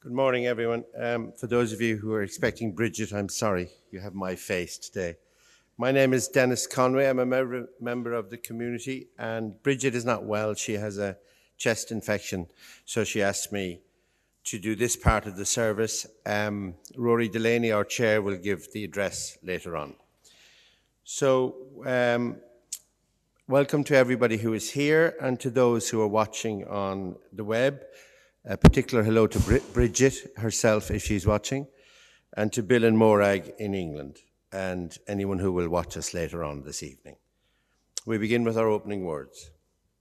Good morning, everyone. For those of you who are expecting Bridget, I'm sorry, you have my face today. My name is Dennis Conway. I'm a member of the community, and Bridget is not well. She has a chest infection, so she asked me to do this part of the service. Rory Delaney, our chair, will give the address later on. So, welcome to everybody who is here and to those who are watching on the web. A particular hello to Bridget herself, if she's watching, and to Bill and Morag in England, and anyone who will watch us later on this evening. We begin with our opening words.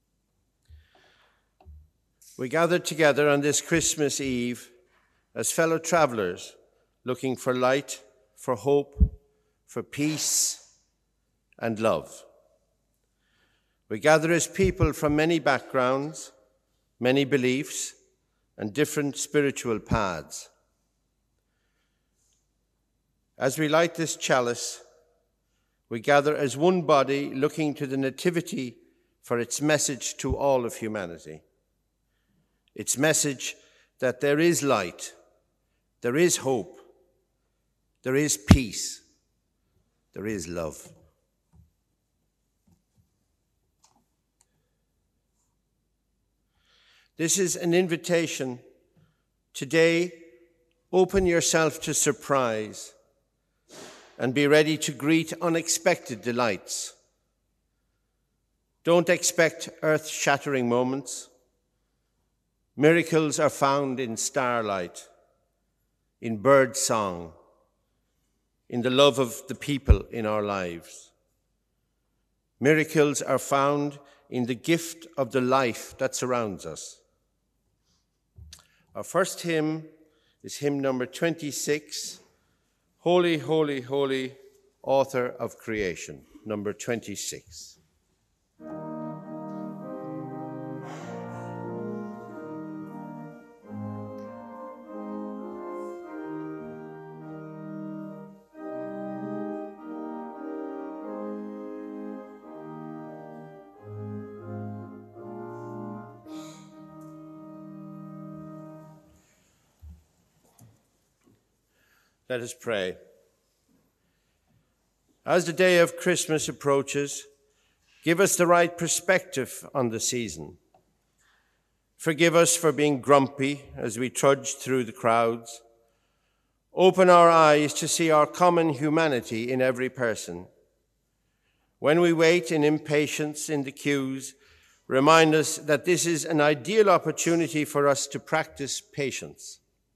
We gathered together on this Christmas Eve as fellow travellers looking for light, for hope, for peace and love. We gather as people from many backgrounds, many beliefs, and different spiritual paths. As we light this chalice, we gather as one body looking to the Nativity for its message to all of humanity. Its message that there is light, there is hope, there is peace, there is love. This is an invitation. Today, open yourself to surprise and be ready to greet unexpected delights. Don't expect earth-shattering moments. Miracles are found in starlight, in bird song, in the love of the people in our lives. Miracles are found in the gift of the life that surrounds us. Our first hymn is hymn number 26, Holy, Holy, Holy, Author of Creation, number 26. Let us pray. As the day of Christmas approaches, give us the right perspective on the season. Forgive us for being grumpy as we trudge through the crowds. Open our eyes to see our common humanity in every person. When we wait in impatience in the queues, remind us that this is an ideal opportunity for us to practice patience.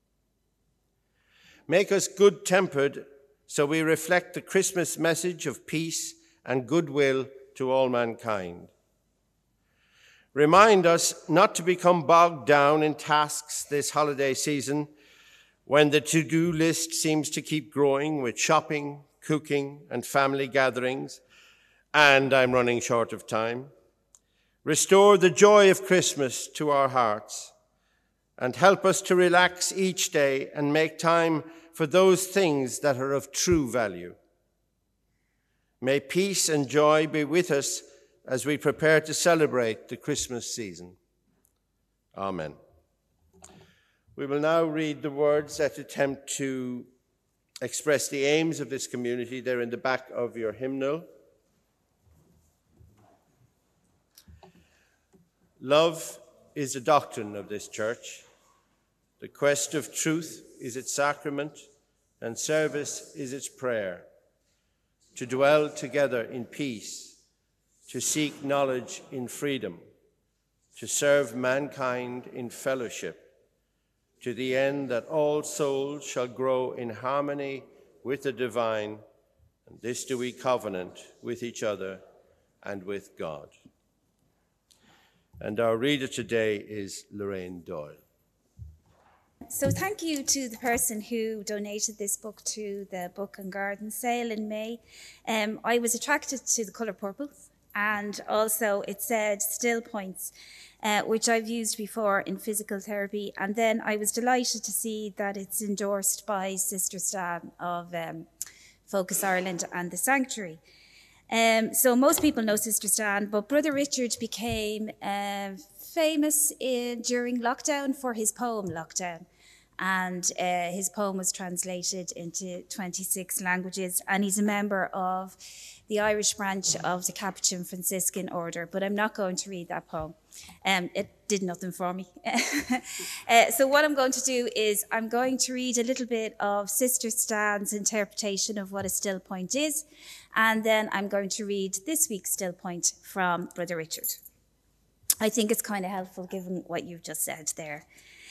Make us good-tempered so we reflect the Christmas message of peace and goodwill to all mankind. Remind us not to become bogged down in tasks this holiday season when the to-do list seems to keep growing with shopping, cooking, and family gatherings, and I'm running short of time. Restore the joy of Christmas to our hearts and help us to relax each day and make time for those things that are of true value. May peace and joy be with us as we prepare to celebrate the Christmas season. Amen. We will now read the words that attempt to express the aims of this community. They're in the back of your hymnal. Love is the doctrine of this church. The quest of truth is its sacrament, and service is its prayer. To dwell together in peace, to seek knowledge in freedom, to serve mankind in fellowship, to the end that all souls shall grow in harmony with the divine, and this do we covenant with each other and with God. And our reader today is Lorraine Doyle. So thank you to the person who donated this book to the Book and Garden sale in May. I was attracted to the colour purple, and also it said still points, which I've used before in physical therapy. And then I was delighted to see that it's endorsed by Sister Stan of Focus Ireland and The Sanctuary. So most people know Sister Stan, but Brother Richard became famous during lockdown for his poem Lockdown. and his poem was translated into 26 languages, and he's a member of the Irish branch of the Capuchin Franciscan Order, but I'm not going to read that poem. It did nothing for me. So what I'm going to do is I'm going to read a little bit of Sister Stan's interpretation of what a still point is, and then I'm going to read this week's still point from Brother Richard. I think it's kind of helpful given what you've just said there.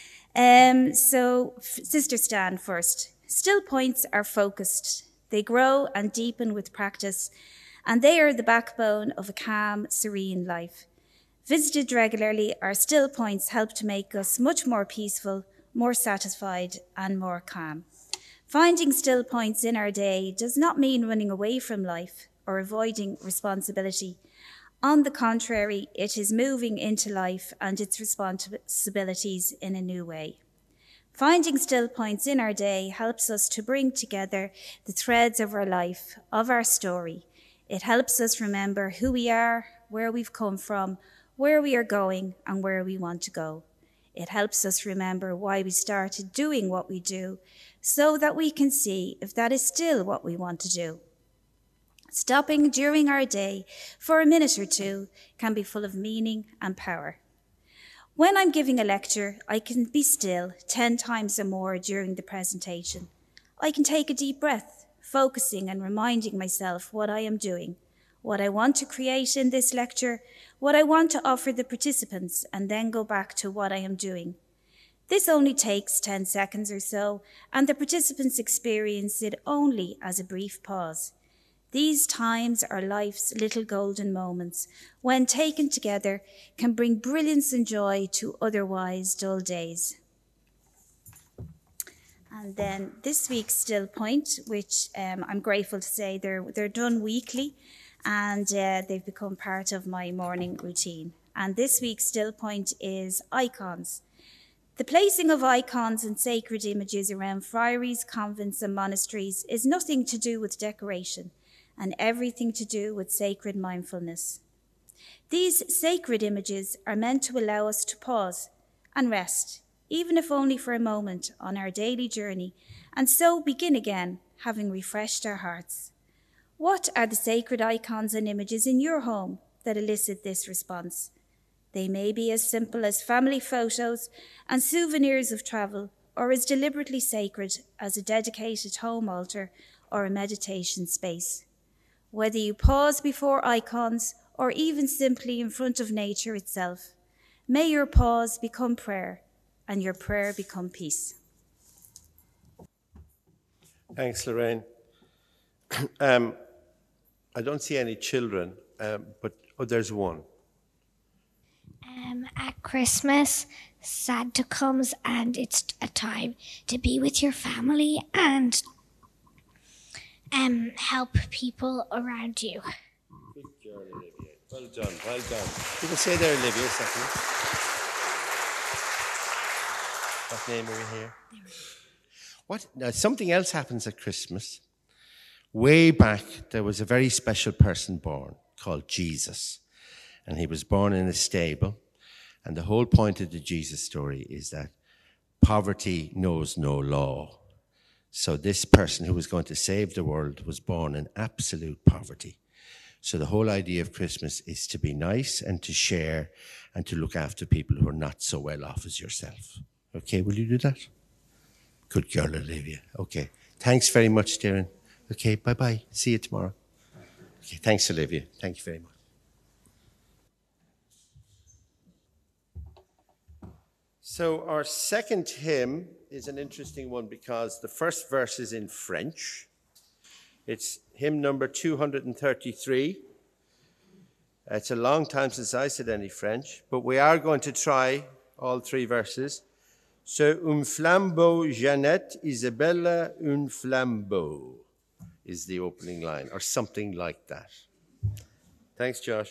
So Sister Stan first. Still points are focused. They grow and deepen with practice, and they are the backbone of a calm, serene life. Visited regularly, our still points help to make us much more peaceful, more satisfied, and more calm. Finding still points in our day does not mean running away from life or avoiding responsibility. On the contrary, it is moving into life and its responsibilities in a new way. Finding still points in our day helps us to bring together the threads of our life, of our story. It helps us remember who we are, where we've come from, where we are going, and where we want to go. It helps us remember why we started doing what we do, so that we can see if that is still what we want to do. Stopping during our day for a minute or two can be full of meaning and power. When I'm giving a lecture, I can be still 10 times or more during the presentation. I can take a deep breath, focusing and reminding myself what I am doing, what I want to create in this lecture, what I want to offer the participants, and then go back to what I am doing. This only takes 10 seconds or so, and the participants experience it only as a brief pause. These times are life's little golden moments, when taken together can bring brilliance and joy to otherwise dull days. And then this week's still point, which I'm grateful to say they're done weekly, and they've become part of my morning routine. And this week's still point is icons. The placing of icons and sacred images around friaries, convents, and monasteries is nothing to do with decoration, and everything to do with sacred mindfulness. These sacred images are meant to allow us to pause and rest, even if only for a moment, on our daily journey, and so begin again, having refreshed our hearts. What are the sacred icons and images in your home that elicit this response? They may be as simple as family photos and souvenirs of travel, or as deliberately sacred as a dedicated home altar or a meditation space. Whether you pause before icons or even simply in front of nature itself, may your pause become prayer and your prayer become peace. Thanks, Lorraine. I don't see any children, but there's one. At Christmas, Santa comes and it's a time to be with your family and help people around you. Good girl, Olivia. Well done, well done. You can say there, Olivia, a second. What name are we here? What? Now, something else happens at Christmas. Way back, there was a very special person born called Jesus. And he was born in a stable. And the whole point of the Jesus story is that poverty knows no law. So this person who was going to save the world was born in absolute poverty. So the whole idea of Christmas is to be nice and to share and to look after people who are not so well off as yourself. Okay, will you do that? Good girl, Olivia. Okay. Thanks very much, Darren. Okay, bye-bye. See you tomorrow. Okay, thanks, Olivia. Thank you very much. So our second hymn is an interesting one because the first verse is in French. It's hymn number 233. It's a long time since I said any French, but we are going to try all three verses. So, un flambeau, Jeannette, Isabella, un flambeau is the opening line, or something like that. Thanks, Josh.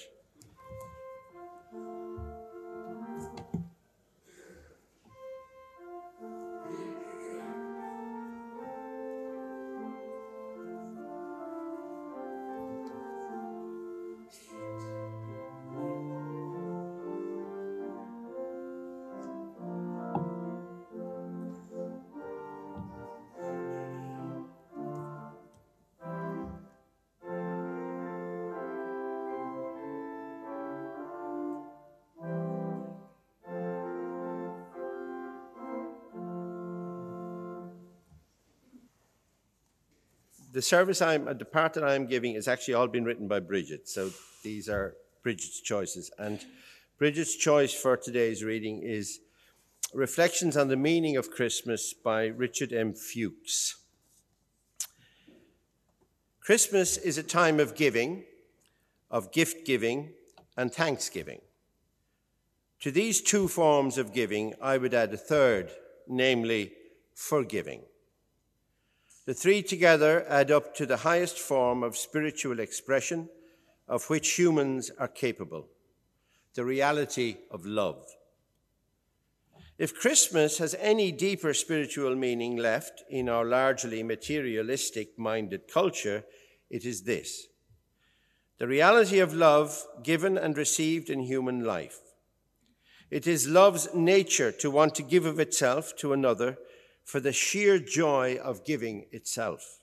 the part that I'm giving is actually all been written by Bridget. So these are Bridget's choices. And Bridget's choice for today's reading is Reflections on the Meaning of Christmas by Richard M. Fuchs. Christmas is a time of giving, of gift giving, and thanksgiving. To these two forms of giving, I would add a third, namely forgiving. The three together add up to the highest form of spiritual expression of which humans are capable, the reality of love. If Christmas has any deeper spiritual meaning left in our largely materialistic-minded culture, it is this: the reality of love given and received in human life. It is love's nature to want to give of itself to another for the sheer joy of giving itself.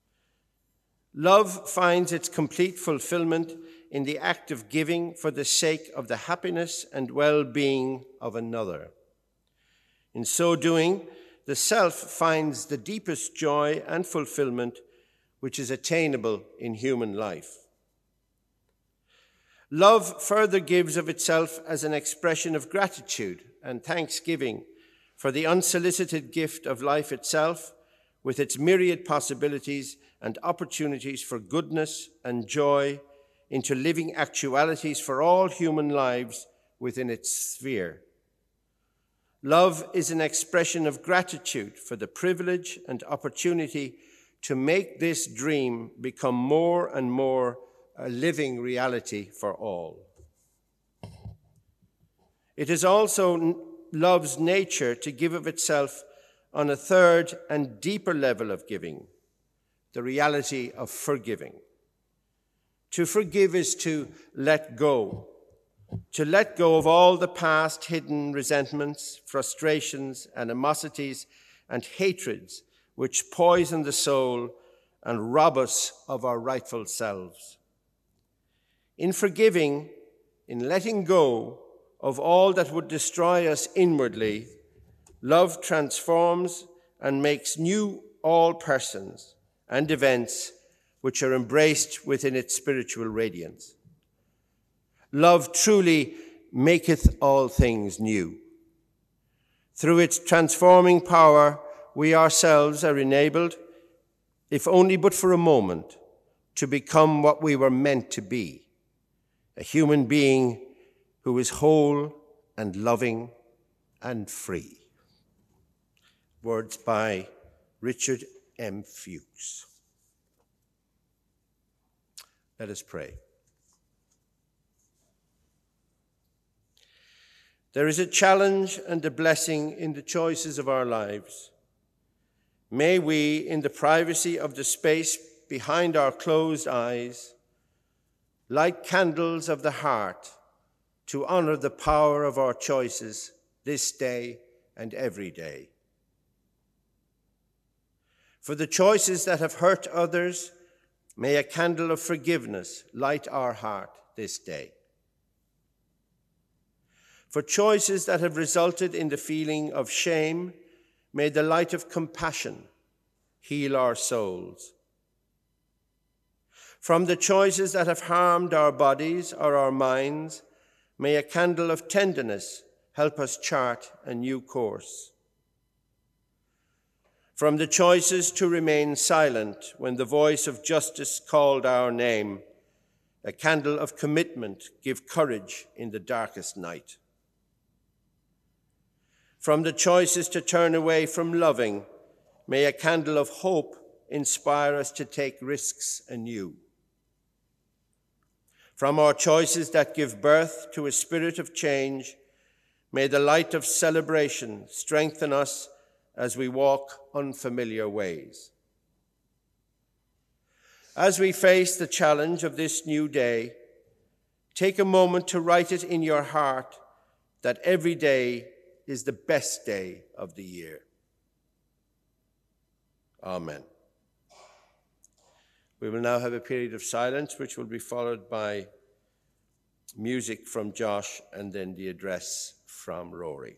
Love finds its complete fulfillment in the act of giving for the sake of the happiness and well-being of another. In so doing, the self finds the deepest joy and fulfillment which is attainable in human life. Love further gives of itself as an expression of gratitude and thanksgiving for the unsolicited gift of life itself, with its myriad possibilities and opportunities for goodness and joy, into living actualities for all human lives within its sphere. Love is an expression of gratitude for the privilege and opportunity to make this dream become more and more a living reality for all. It is also love's nature to give of itself on a third and deeper level of giving, the reality of forgiving. To forgive is to let go of all the past hidden resentments, frustrations, animosities, and hatreds which poison the soul and rob us of our rightful selves. In forgiving, in letting go of all that would destroy us inwardly, love transforms and makes new all persons and events which are embraced within its spiritual radiance. Love truly maketh all things new. Through its transforming power, we ourselves are enabled, if only but for a moment, to become what we were meant to be, a human being who is whole and loving and free. Words by Richard M. Fuchs. Let us pray. There is a challenge and a blessing in the choices of our lives. May we, in the privacy of the space behind our closed eyes, light candles of the heart to honor the power of our choices this day and every day. For the choices that have hurt others, may a candle of forgiveness light our heart this day. For choices that have resulted in the feeling of shame, may the light of compassion heal our souls. From the choices that have harmed our bodies or our minds, may a candle of tenderness help us chart a new course. From the choices to remain silent when the voice of justice called our name, a candle of commitment give courage in the darkest night. From the choices to turn away from loving, may a candle of hope inspire us to take risks anew. From our choices that give birth to a spirit of change, may the light of celebration strengthen us as we walk unfamiliar ways. As we face the challenge of this new day, take a moment to write it in your heart that every day is the best day of the year. Amen. We will now have a period of silence, which will be followed by music from Josh and then the address from Rory.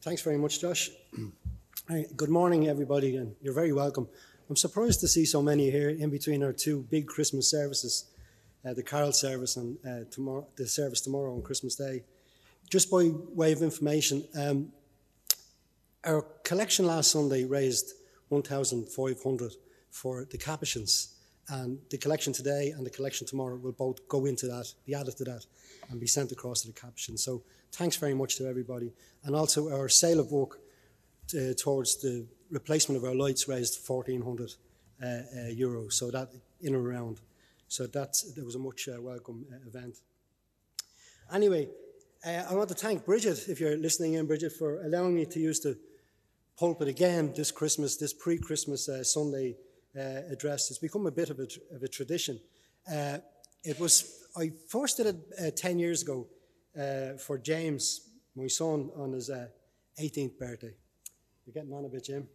Thanks very much, Josh. Good morning, everybody, and you're very welcome. I'm surprised to see so many here in between our two big Christmas services, the carol service and the service tomorrow on Christmas Day. Just by way of information, our collection last Sunday raised 1,500 for the Capuchins, and the collection today and the collection tomorrow will both go into that, be added to that, and be sent across to the Capuchins. So thanks very much to everybody. And also our sale of book towards the replacement of our lights raised 1,400 euros, so that in and around. So that was a much welcome event. Anyway, I want to thank Bridget, if you're listening in, Bridget, for allowing me to use the pulpit again this Christmas, this pre-Christmas Sunday address. It's become a bit of a tradition. I first did it 10 years ago for James, my son, on his 18th birthday. You're getting on a bit, Jim.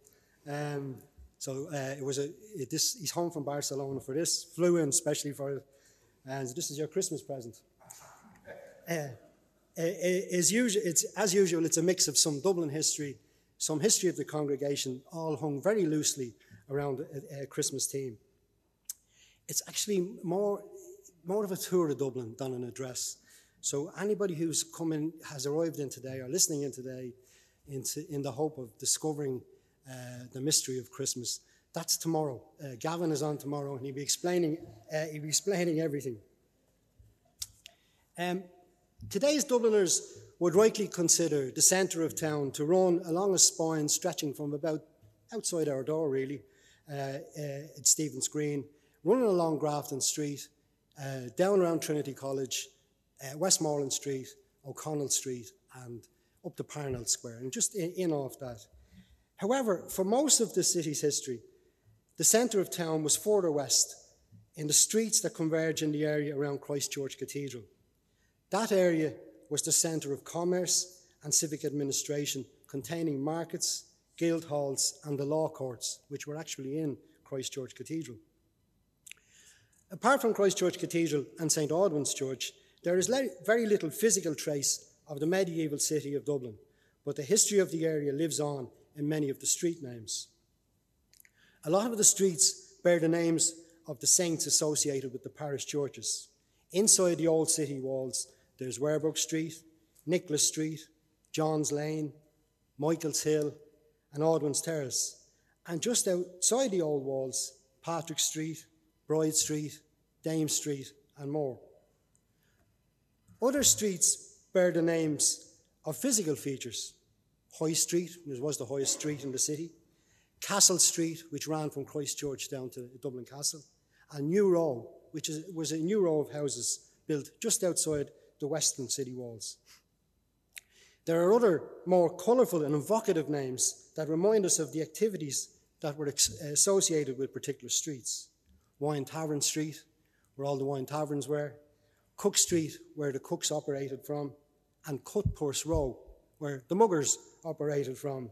He's home from Barcelona for this, flew in especially for it, and this is your Christmas present. As usual, it's a mix of some Dublin history, some history of the congregation, all hung very loosely around a Christmas theme. It's actually more of a tour of Dublin than an address. So anybody who's has arrived in today or listening in today in the hope of discovering the mystery of Christmas, that's tomorrow. Gavin is on tomorrow, and he'll be explaining everything. Today's Dubliners would rightly consider the centre of town to run along a spine stretching from about outside our door, really, at Stephen's Green, running along Grafton Street, down around Trinity College, Westmoreland Street, O'Connell Street, and up to Parnell Square, and just in off that. However, for most of the city's history, the centre of town was further west, in the streets that converge in the area around Christ Church Cathedral. That area was the centre of commerce and civic administration, containing markets, guild halls, and the law courts, which were actually in Christ Church Cathedral. Apart from Christ Church Cathedral and St. Audwin's Church, there is very little physical trace of the medieval city of Dublin, but the history of the area lives on in many of the street names. A lot of the streets bear the names of the saints associated with the parish churches. Inside the old city walls, there's Werbrook Street, Nicholas Street, John's Lane, Michael's Hill, and Audwin's Terrace. And just outside the old walls, Patrick Street, Bride Street, Dame Street, and more. Other streets bear the names of physical features. High Street, which was the highest street in the city, Castle Street, which ran from Christ Church down to Dublin Castle, and New Row, which was a new row of houses built just outside the western city walls. There are other more colourful and evocative names that remind us of the activities that were associated with particular streets. Wine Tavern Street, where all the wine taverns were, Cook Street, where the cooks operated from, and Cutpurse Row, where the muggers operated from.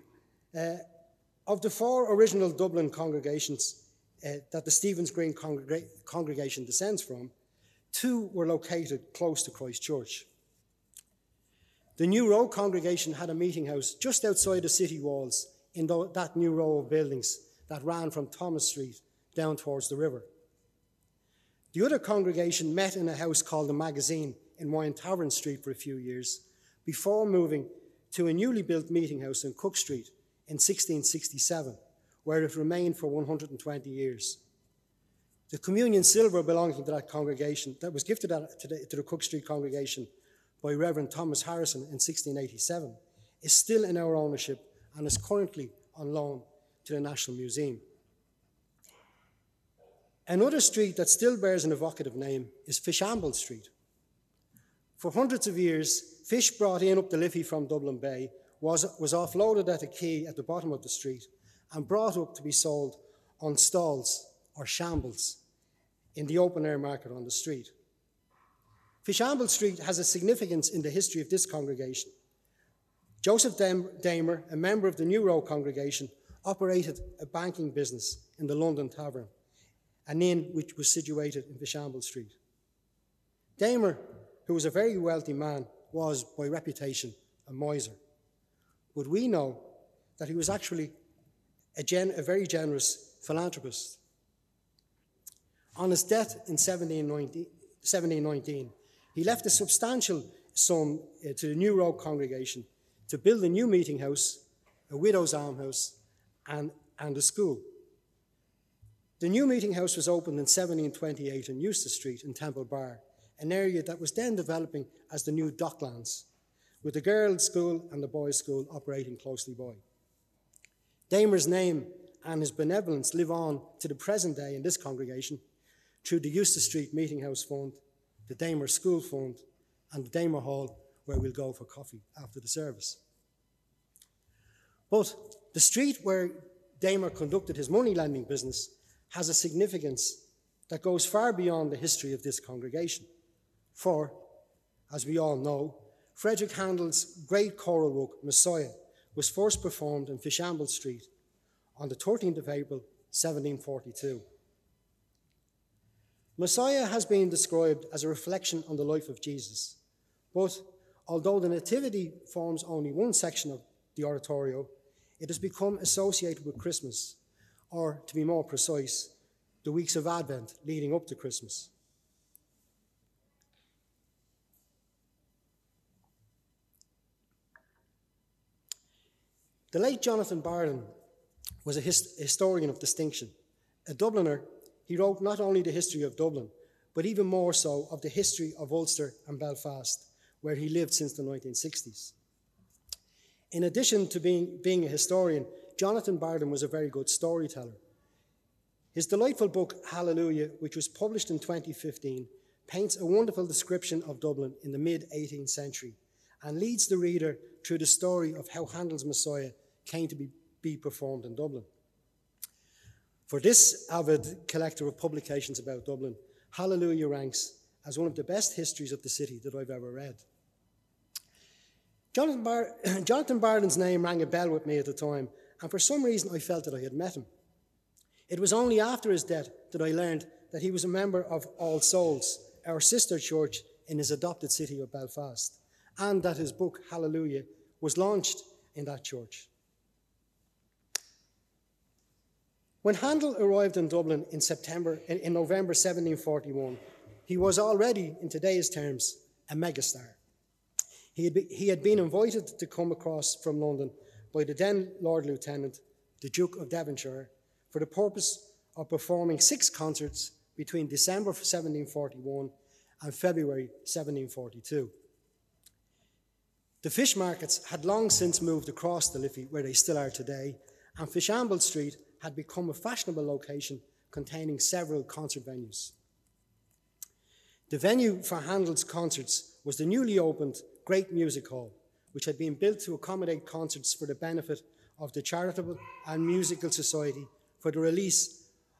Of the four original Dublin congregations that the Stephen's Green congregation descends from, two were located close to Christ Church. The New Row congregation had a meeting house just outside the city walls in that new row of buildings that ran from Thomas Street down towards the river. The other congregation met in a house called the Magazine in Wine Tavern Street for a few years before moving to a newly built meeting house in Cook Street in 1667, where it remained for 120 years. The communion silver belonging to that congregation, that was gifted to the Cook Street congregation by Reverend Thomas Harrison in 1687, is still in our ownership and is currently on loan to the National Museum. Another street that still bears an evocative name is Fishamble Street. For hundreds of years, fish brought in up the Liffey from Dublin Bay was offloaded at a quay at the bottom of the street and brought up to be sold on stalls or shambles in the open-air market on the street. Fishamble Street has a significance in the history of this congregation. Joseph Damer, a member of the New Row congregation, operated a banking business in the London Tavern, an inn which was situated in Fishamble Street. Damer, who was a very wealthy man, was, by reputation, a miser. but we know that he was actually a very generous philanthropist. On his death in 1719, he left a substantial sum to the New Road congregation to build a new meeting house, a widow's almshouse, and a school. The new meeting house was opened in 1728 on Eustace Street in Temple Bar, an area that was then developing as the new Docklands, with the girls' school and the boys' school operating closely by. Damer's name and his benevolence live on to the present day in this congregation through the Eustace Street Meeting House Fund, the Damer School Fund, and the Damer Hall, where we'll go for coffee after the service. But the street where Damer conducted his money lending business has a significance that goes far beyond the history of this congregation. For, as we all know, Frederick Handel's great choral work, Messiah, was first performed in Fishamble Street on the 13th of April, 1742. Messiah has been described as a reflection on the life of Jesus, but although the Nativity forms only one section of the oratorio, it has become associated with Christmas, or to be more precise, the weeks of Advent leading up to Christmas. The late Jonathan Barden was a historian of distinction. A Dubliner, he wrote not only the history of Dublin, but even more so of the history of Ulster and Belfast, where he lived since the 1960s. In addition to being a historian, Jonathan Barden was a very good storyteller. His delightful book, Hallelujah, which was published in 2015, paints a wonderful description of Dublin in the mid-18th century and leads the reader through the story of how Handel's Messiah came to be performed in Dublin. For this avid collector of publications about Dublin, Hallelujah ranks as one of the best histories of the city that I've ever read. Jonathan Barden's name rang a bell with me at the time, and for some reason I felt that I had met him. It was only after his death that I learned that he was a member of All Souls, our sister church in his adopted city of Belfast, and that his book, Hallelujah, was launched in that church. When Handel arrived in Dublin in November 1741, he was already, in today's terms, a megastar. He had been invited to come across from London by the then Lord Lieutenant, the Duke of Devonshire, for the purpose of performing 6 concerts between December 1741 and February 1742. The fish markets had long since moved across the Liffey, where they still are today, and Fishamble Street had become a fashionable location containing several concert venues. The venue for Handel's concerts was the newly opened Great Music Hall, which had been built to accommodate concerts for the benefit of the Charitable and Musical Society for the release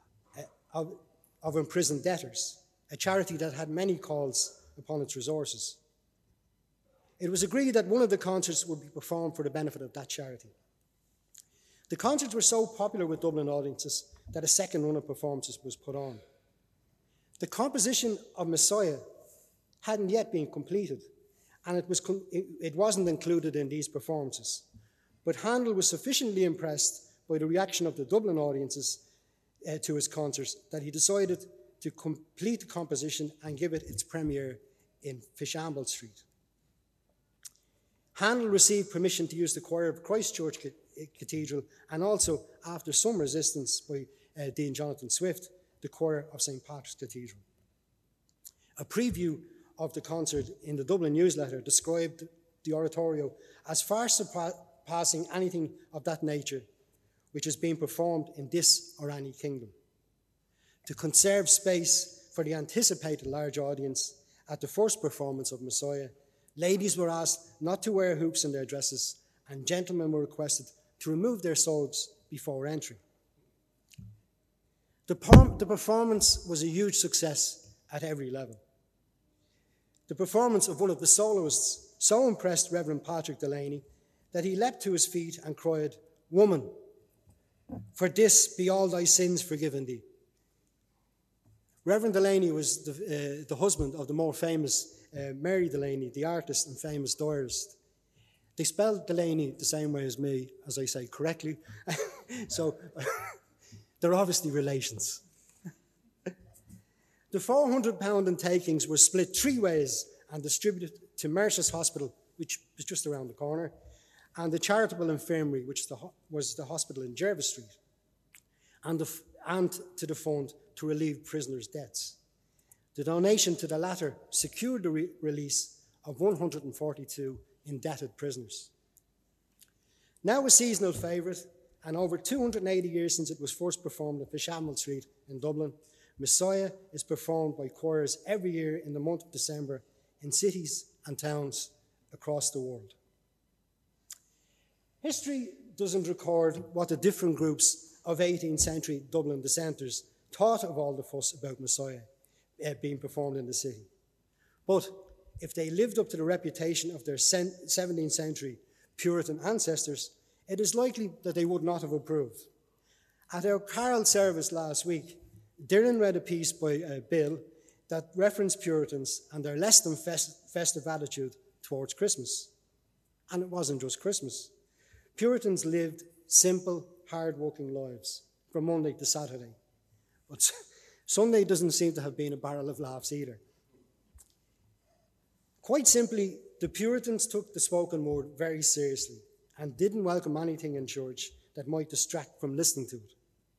of imprisoned debtors, a charity that had many calls upon its resources. It was agreed that one of the concerts would be performed for the benefit of that charity. The concerts were so popular with Dublin audiences that a second run of performances was put on. The composition of Messiah hadn't yet been completed, and it wasn't included in these performances. But Handel was sufficiently impressed by the reaction of the Dublin audiences to his concerts that he decided to complete the composition and give it its premiere in Fishamble Street. Handel received permission to use the choir of Christ Church Cathedral, and also, after some resistance by Dean Jonathan Swift, the choir of St. Patrick's Cathedral. A preview of the concert in the Dublin newsletter described the oratorio as far surpassing anything of that nature which has been performed in this or any kingdom. To conserve space for the anticipated large audience at the first performance of Messiah, ladies were asked not to wear hoops in their dresses, and gentlemen were requested to remove their swords before entering. The performance was a huge success at every level. The performance of one of the soloists so impressed Reverend Patrick Delaney that he leapt to his feet and cried, "Woman, for this be all thy sins forgiven thee." Reverend Delaney was the husband of the more famous Mary Delaney, the artist and famous diarist. They spelled Delaney the same way as me, as I say correctly. So they're obviously relations. The £400 in takings were split 3 ways and distributed to Mercer's Hospital, which was just around the corner, and the Charitable Infirmary, which was the hospital in Jervis Street, and to the fund to relieve prisoners' debts. The donation to the latter secured the release of 142 indebted prisoners. Now a seasonal favourite, and over 280 years since it was first performed at Fishamble Street in Dublin, Messiah is performed by choirs every year in the month of December in cities and towns across the world. History doesn't record what the different groups of 18th century Dublin dissenters thought of all the fuss about Messiah being performed in the city. But if they lived up to the reputation of their 17th century Puritan ancestors, it is likely that they would not have approved. At our carol service last week, Darren read a piece by Bill that referenced Puritans and their less than festive attitude towards Christmas. And it wasn't just Christmas. Puritans lived simple, hard-working lives from Monday to Saturday. But Sunday doesn't seem to have been a barrel of laughs either. Quite simply, the Puritans took the spoken word very seriously and didn't welcome anything in church that might distract from listening to it.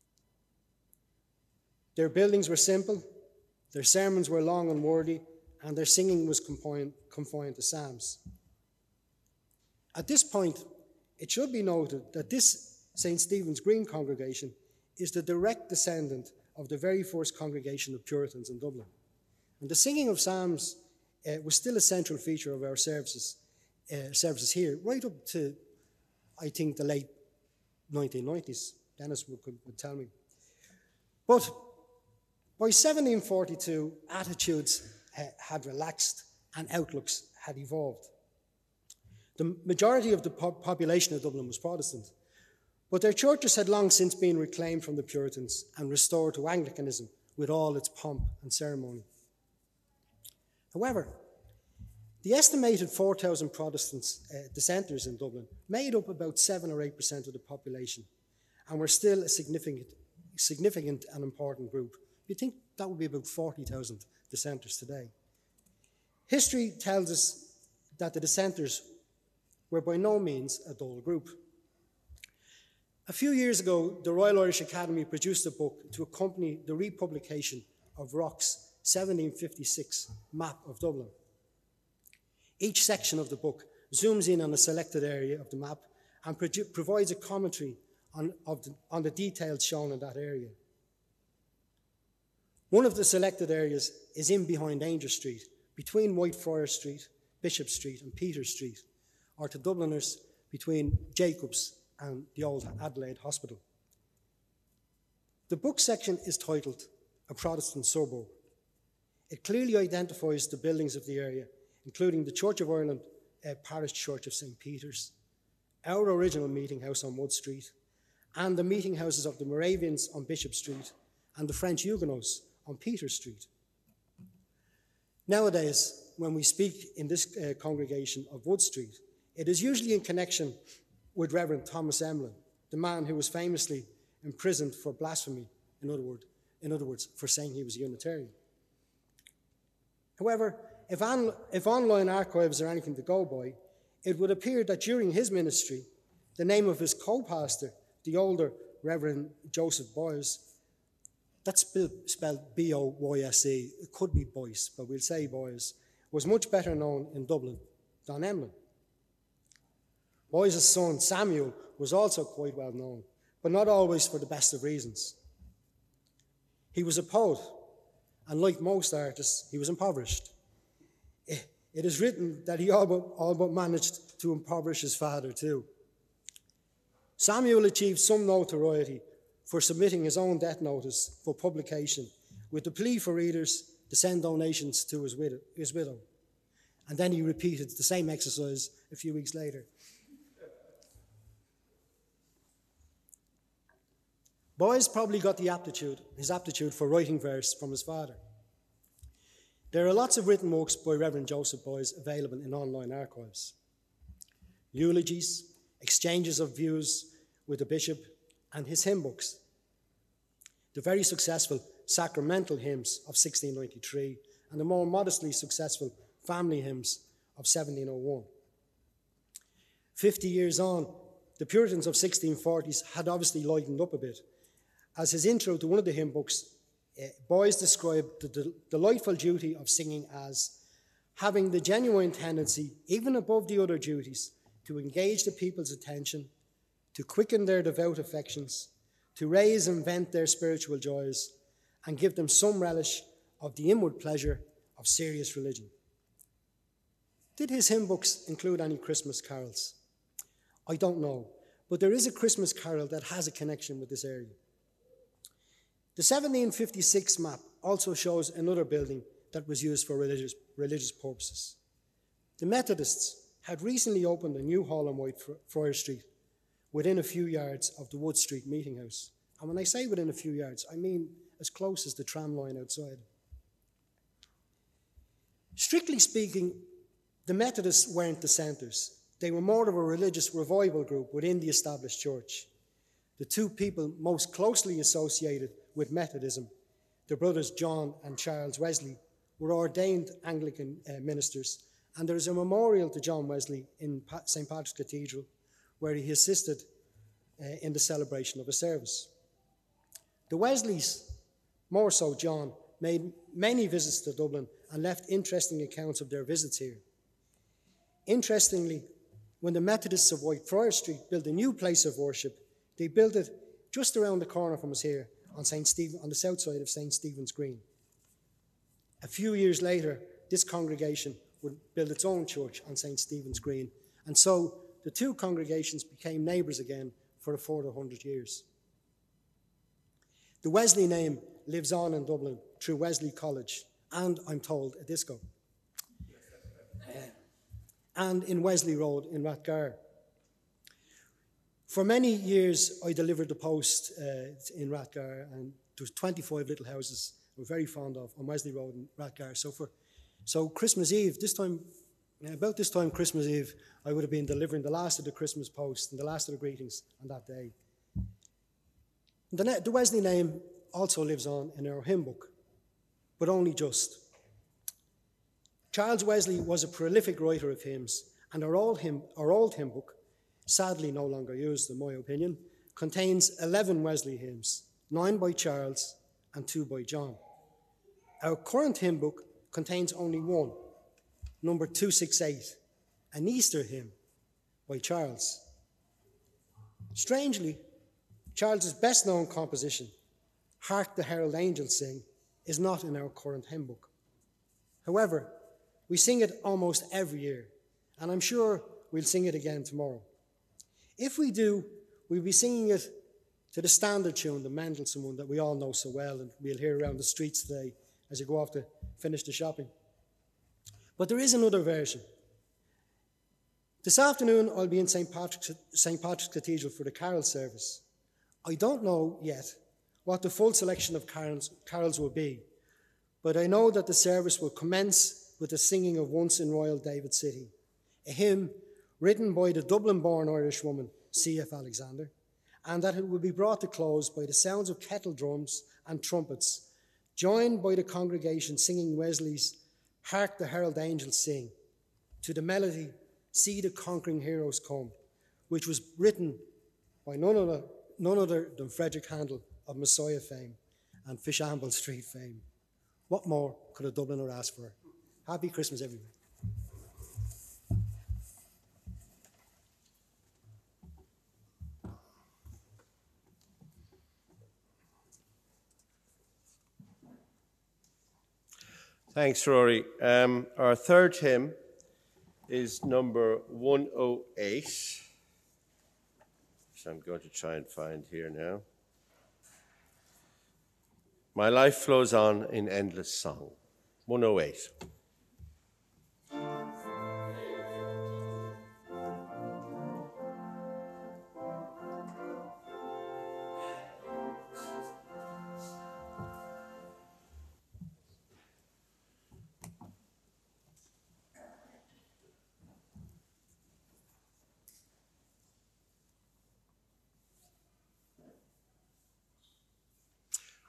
Their buildings were simple, their sermons were long and wordy, and their singing was confined to psalms. At this point, it should be noted that this St. Stephen's Green congregation is the direct descendant of the very first congregation of Puritans in Dublin. And the singing of psalms was still a central feature of our services here, right up to, I think, the late 1990s. Dennis would tell me. But by 1742, attitudes had relaxed and outlooks had evolved. The majority of the population of Dublin was Protestant, but their churches had long since been reclaimed from the Puritans and restored to Anglicanism with all its pomp and ceremony. However, the estimated 4,000 Protestant dissenters in Dublin made up about 7 or 8% of the population and were still a significant and important group. You'd think that would be about 40,000 dissenters today. History tells us that the dissenters were by no means a dull group. A few years ago, the Royal Irish Academy produced a book to accompany the republication of Rock's 1756 map of Dublin. Each section of the book zooms in on a selected area of the map and provides a commentary on the details shown in that area. One of the selected areas is in behind Ainger Street, between Whitefriars Street, Bishop Street and Peter Street, or to Dubliners between Jacobs and the old Adelaide Hospital. The book section is titled A Protestant Suburb. It clearly identifies the buildings of the area, including the Church of Ireland Parish Church of St. Peter's, our original meeting house on Wood Street, and the meeting houses of the Moravians on Bishop Street and the French Huguenots on Peter Street. Nowadays, when we speak in this congregation of Wood Street, it is usually in connection with Reverend Thomas Emlyn, the man who was famously imprisoned for blasphemy, in other words, for saying he was a Unitarian. However, if online archives are anything to go by, it would appear that during his ministry, the name of his co-pastor, the older Reverend Joseph Boyce, that's spelled B-O-Y-S-E, it could be Boyce, but we'll say Boyce, was much better known in Dublin than Emlyn. Boyce's son, Samuel, was also quite well known, but not always for the best of reasons. He was a poet, and like most artists, he was impoverished. It is written that he all but managed to impoverish his father too. Samuel achieved some notoriety for submitting his own death notice for publication with the plea for readers to send donations to his widow. And then he repeated the same exercise a few weeks later. Boyce probably got his aptitude for writing verse from his father. There are lots of written works by Reverend Joseph Boyce available in online archives. eulogies, exchanges of views with the bishop, and his hymn books. The very successful sacramental hymns of 1693 and the more modestly successful family hymns of 1701. 50 years on, the Puritans of 1640s had obviously lightened up a bit. As his intro to one of the hymn books, Boys described the delightful duty of singing as having the genuine tendency, even above the other duties, to engage the people's attention, to quicken their devout affections, to raise and vent their spiritual joys, and give them some relish of the inward pleasure of serious religion. Did his hymn books include any Christmas carols? I don't know, but there is a Christmas carol that has a connection with this area. The 1756 map also shows another building that was used for religious purposes. The Methodists had recently opened a new hall on Whitefriars Street within a few yards of the Wood Street Meeting House. And when I say within a few yards, I mean as close as the tram line outside. Strictly speaking, the Methodists weren't dissenters. They were more of a religious revival group within the established church. The two people most closely associated with Methodism, the brothers John and Charles Wesley, were ordained Anglican ministers, and there is a memorial to John Wesley in St. Patrick's Cathedral where he assisted in the celebration of a service. The Wesleys, more so John, made many visits to Dublin and left interesting accounts of their visits here. Interestingly, when the Methodists of Whitefriars Street built a new place of worship, they built it just around the corner from us here on the south side of St. Stephen's Green. A few years later, this congregation would build its own church on St. Stephen's Green, and so the two congregations became neighbours again for a further 100 years. The Wesley name lives on in Dublin through Wesley College and, I'm told, a disco. And in Wesley Road in Rathgar. For many years, I delivered the post in Rathgar, and there was 25 little houses we're very fond of on Wesley Road in Rathgar. So Christmas Eve, about this time Christmas Eve, I would have been delivering the last of the Christmas post and the last of the greetings on that day. The Wesley name also lives on in our hymn book, but only just. Charles Wesley was a prolific writer of hymns, and our old hymn book, sadly no longer used in my opinion, contains 11 Wesley hymns, 9 by Charles and 2 by John. Our current hymn book contains only one, number 268, an Easter hymn by Charles. Strangely, Charles's best-known composition, Hark the Herald Angels Sing, is not in our current hymn book. However, we sing it almost every year, and I'm sure we'll sing it again tomorrow. If we do, we'll be singing it to the standard tune, the Mendelssohn one that we all know so well, and we'll hear around the streets today as you go off to finish the shopping. But there is another version. This afternoon, I'll be in St. Patrick's Cathedral for the carol service. I don't know yet what the full selection of carols will be, but I know that the service will commence with the singing of Once in Royal David City, a hymn written by the Dublin-born Irish woman, C.F. Alexander, and that it will be brought to close by the sounds of kettle drums and trumpets, joined by the congregation singing Wesley's Hark the Herald Angels Sing, to the melody See the Conquering Heroes Come, which was written by none other than Frederick Handel of Messiah fame and Fishamble Street fame. What more could a Dubliner ask for? Happy Christmas, everyone. Thanks, Rory. Our third hymn is number 108, which I'm going to try and find here now. My life flows on in endless song. 108.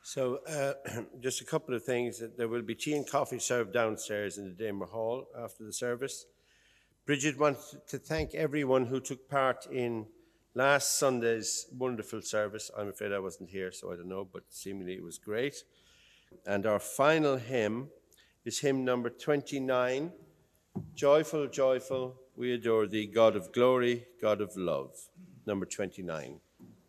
So just a couple of things. There will be tea and coffee served downstairs in the Damer Hall after the service. Bridget wants to thank everyone who took part in last Sunday's wonderful service. I'm afraid I wasn't here, so I don't know, but seemingly it was great. And our final hymn is hymn number 29, Joyful, Joyful, We Adore Thee, God of Glory, God of Love, number 29.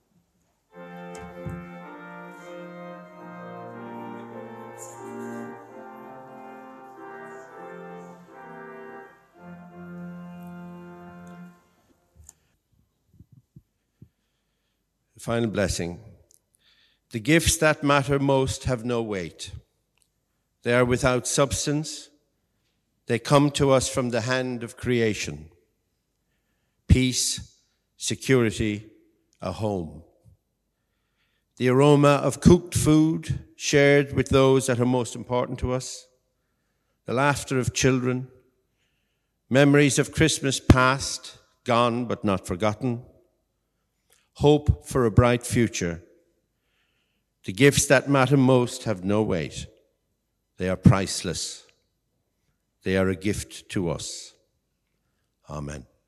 Final blessing. The gifts that matter most have no weight. They are without substance. They come to us from the hand of creation. Peace, security, a home. The aroma of cooked food shared with those that are most important to us. The laughter of children. Memories of Christmas past, gone but not forgotten. Hope for a bright future. The gifts that matter most have no weight. They are priceless. They are a gift to us. Amen.